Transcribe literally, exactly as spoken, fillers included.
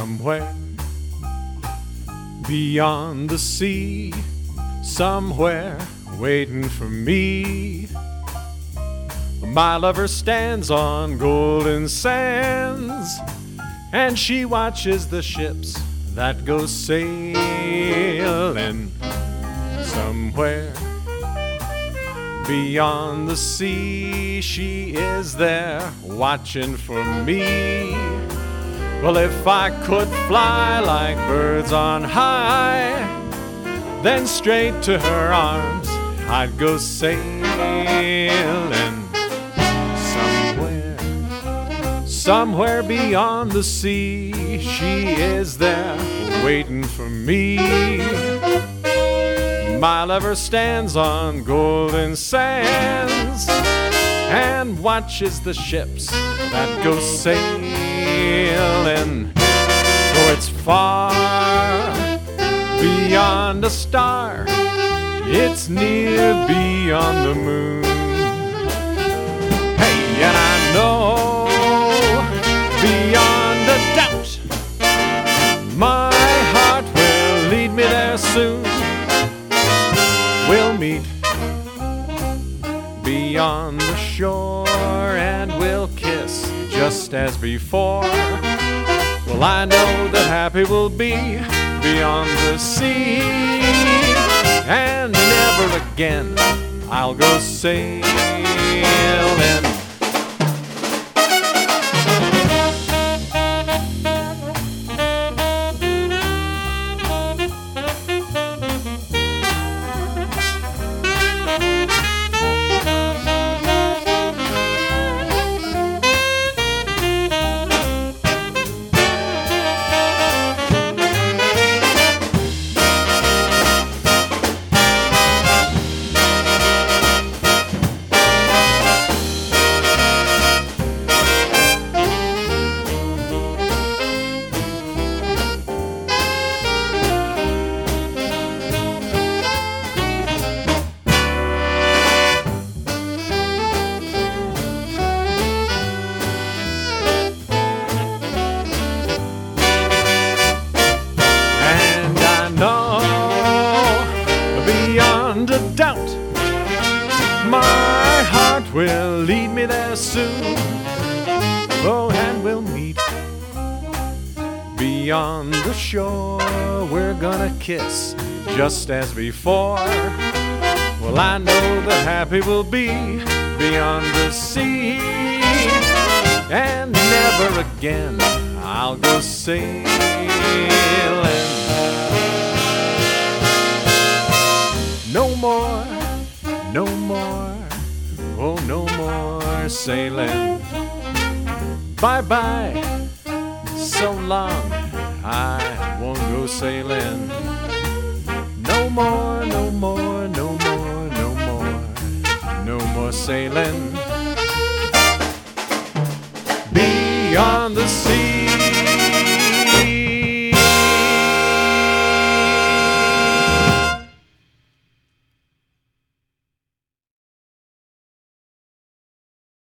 somewhere beyond the sea, somewhere waiting for me. My lover stands on golden sands, and she watches the ships that go sailing. Somewhere beyond the sea, she is there watching for me. Well, if I could fly like birds on high, then straight to her arms I'd go sailing. Somewhere, somewhere beyond the sea, she is there waiting for me. My lover stands on golden sands and watches the ships that go sailing. Oh, it's far beyond a star, it's near beyond the moon. Hey, and I know beyond a doubt my heart will lead me there soon. We'll meet beyond the shore and we'll kiss just as before. Well, I know that happy we'll be beyond the sea, and never again I'll go sailing. Beyond a doubt, my heart will lead me there soon. Oh, and we'll meet beyond the shore. We're gonna kiss just as before. Well, I know that happy we'll be beyond the sea, and never again I'll go sailing. No more, no more, oh no more sailing. Bye-bye, so long, I won't go sailing. No more, no more, no more, no more, no more sailing. Beyond the sea.